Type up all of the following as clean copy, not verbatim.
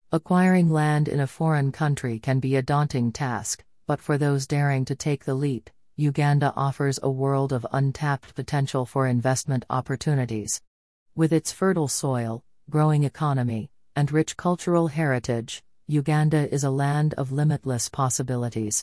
Acquiring land in a foreign country can be a daunting task, but for those daring to take the leap, Uganda offers a world of untapped potential for investment opportunities. With its fertile soil, growing economy, and rich cultural heritage, Uganda is a land of limitless possibilities.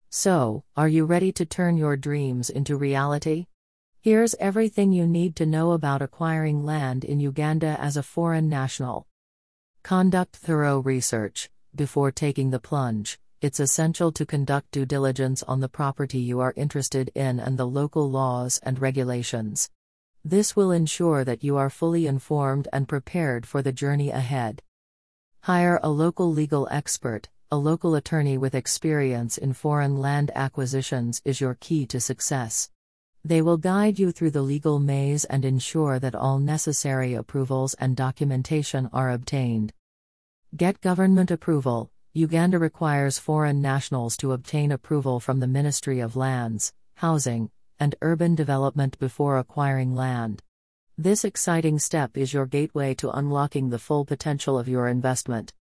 So, are you ready to turn your dreams into reality? Here's everything you need to know about acquiring land in Uganda as a foreign national. Conduct thorough research. Before taking the plunge, it's essential to conduct due diligence on the property you are interested in and the local laws and regulations. This will ensure that you are fully informed and prepared for the journey ahead. Hire a local legal expert. A local attorney with experience in foreign land acquisitions is your key to success. They will guide you through the legal maze and ensure that all necessary approvals and documentation are obtained. Get government approval. Uganda requires foreign nationals to obtain approval from the Ministry of Lands, Housing, and Urban Development before acquiring land. This exciting step is your gateway to unlocking the full potential of your investment.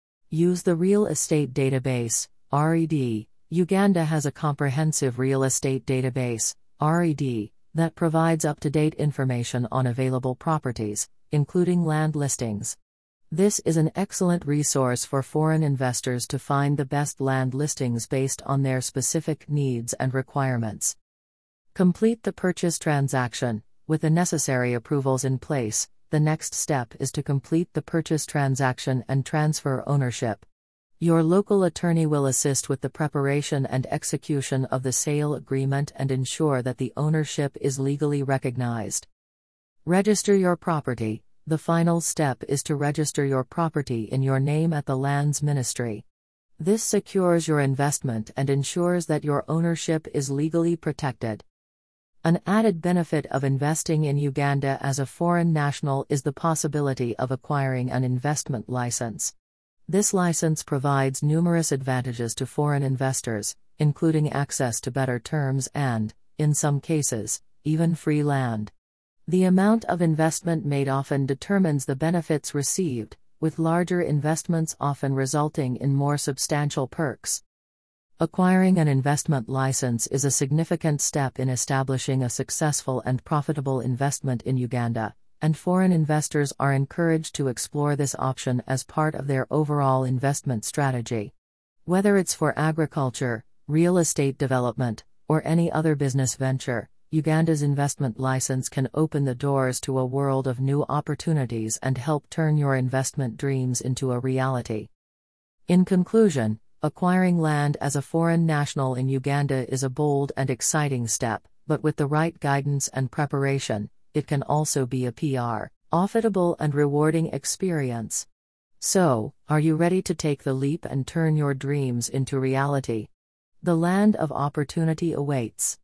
Use the Real Estate Database, RED. Uganda has a comprehensive real estate database, RED, that provides up-to-date information on available properties, including land listings. This is an excellent resource for foreign investors to find the best land listings based on their specific needs and requirements. Complete the purchase transaction. With the necessary approvals in place, the next step is to complete the purchase transaction and transfer ownership. Your local attorney will assist with the preparation and execution of the sale agreement and ensure that the ownership is legally recognized. Register your property. The final step is to register your property in your name at the Lands Ministry. This secures your investment and ensures that your ownership is legally protected. An added benefit of investing in Uganda as a foreign national is the possibility of acquiring an investment license. This license provides numerous advantages to foreign investors, including access to better terms and, in some cases, even free land. The amount of investment made often determines the benefits received, with larger investments often resulting in more substantial perks. Acquiring an investment license is a significant step in establishing a successful and profitable investment in Uganda, and foreign investors are encouraged to explore this option as part of their overall investment strategy. Whether it's for agriculture, real estate development, or any other business venture, Uganda's investment license can open the doors to a world of new opportunities and help turn your investment dreams into a reality. In conclusion, acquiring land as a foreign national in Uganda is a bold and exciting step, but with the right guidance and preparation, it can also be a profitable and rewarding experience. So, are you ready to take the leap and turn your dreams into reality? The land of opportunity awaits.